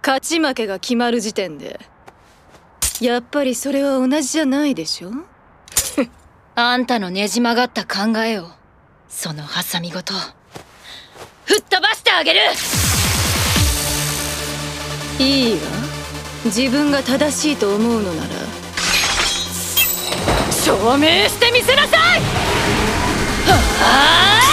勝ち負けが決まる時点でやっぱりそれは同じじゃないでしょ。 あんたのねじ曲がった考えをそのハサミごと吹っ飛ばしてあげる。 いいわ、自分が正しいと思うのなら証明してみせなさい。はあ